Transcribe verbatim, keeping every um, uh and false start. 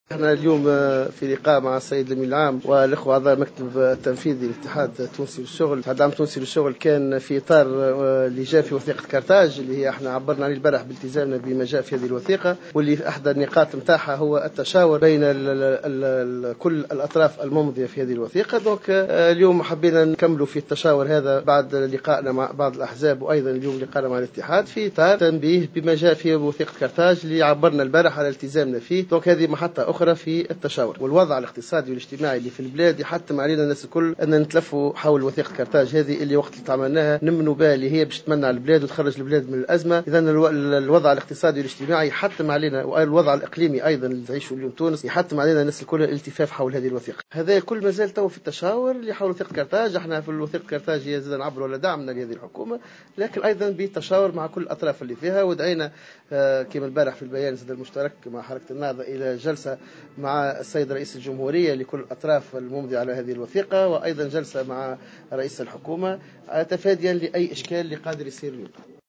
احنا اليوم في لقاء مع السيد الامين العام والاخوه اعضاء المكتب التنفيذي للاتحاد التونسي للشغل، الاتحاد العام التونسي للشغل، كان في اطار اللي جاء في وثيقه كارتاج اللي هي احنا عبرنا عليه البارح بالتزامنا بما جاء في هذه الوثيقه، واللي احدى النقاط نتاعها هو التشاور بين ال ال ال كل الاطراف الممضيه في هذه الوثيقه. دونك اليوم حبينا نكملوا في التشاور هذا بعد لقائنا مع بعض الاحزاب، وايضا اليوم لقائنا مع الاتحاد في اطار تنبيه بما جاء في وثيقه كارتاج اللي عبرنا البارح على التزامنا فيه. دونك هذه محطه أخرى في التشاور، والوضع الاقتصادي والاجتماعي اللي في البلاد يحتم علينا الناس الكل أن نتلفوا حول وثيقة كارتاج هذه اللي وقت اللي تعملناها نمنوا بها، اللي هي باش تمنع البلاد وتخرج البلاد من الأزمة. إذا الوضع الاقتصادي والاجتماعي يحتم علينا، والوضع الإقليمي أيضا اللي تعيشه اليوم تونس يحتم علينا الناس الكل الالتفاف حول هذه الوثيقة. هذا كل ما زال تو في التشاور اللي حول وثيقة كارتاج. احنا في الوثيقة كارتاج هي زاد نعبر ولا دعمنا لهذه الحكومة، لكن أيضا بالتشاور مع كل الأطراف اللي فيها. ودعينا آه كما البارح في البيان المشترك مع حركة النهضة إلى جلسة مع السيد رئيس الجمهورية لكل الأطراف الممضية على هذه الوثيقة، وأيضا جلسة مع رئيس الحكومة تفاديا لأي إشكال اللي قادر يصير اليوم.